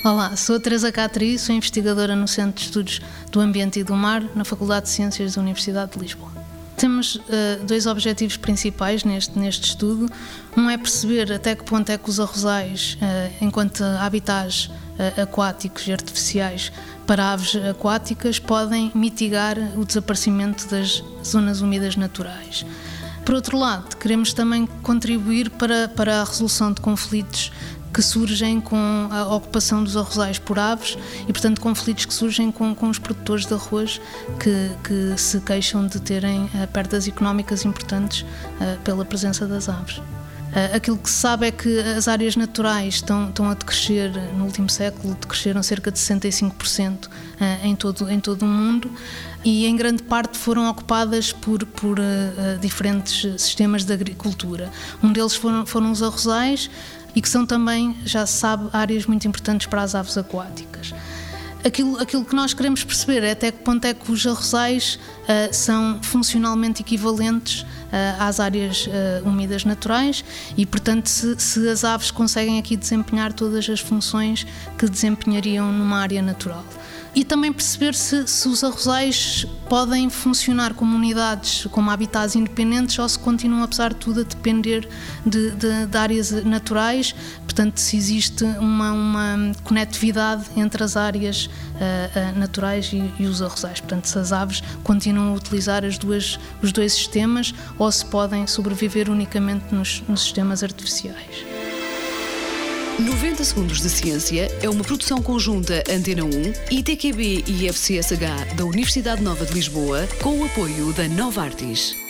Olá, sou a Teresa Catri, sou investigadora no Centro de Estudos do Ambiente e do Mar, na Faculdade de Ciências da Universidade de Lisboa. Temos dois objetivos principais neste estudo. Um é perceber até que ponto é que os arrozais, enquanto habitats aquáticos e artificiais para aves aquáticas, podem mitigar o desaparecimento das zonas úmidas naturais. Por outro lado, queremos também contribuir para a resolução de conflitos que surgem com a ocupação dos arrozais por aves e, portanto, conflitos que surgem com os produtores de arroz que se queixam de terem perdas económicas importantes pela presença das aves. Aquilo que se sabe é que as áreas naturais estão a decrescer, no último século, decresceram cerca de 65% em todo o mundo e, em grande parte, foram ocupadas por diferentes sistemas de agricultura. Um deles foram os arrozais, e que são também, já se sabe, áreas muito importantes para as aves aquáticas. Aquilo que nós queremos perceber é até que ponto é que os arrozais são funcionalmente equivalentes às áreas úmidas naturais e, portanto, se as aves conseguem aqui desempenhar todas as funções que desempenhariam numa área natural. E também perceber se os arrozais podem funcionar como unidades, como habitats independentes, ou se continuam, apesar de tudo, a depender de áreas naturais. Portanto, se existe uma conectividade entre as áreas naturais e os arrozais. Portanto, se as aves continuam a utilizar os dois sistemas ou se podem sobreviver unicamente nos sistemas artificiais. 90 Segundos de Ciência é uma produção conjunta Antena 1, ITQB e FCSH da Universidade Nova de Lisboa, com o apoio da Novartis.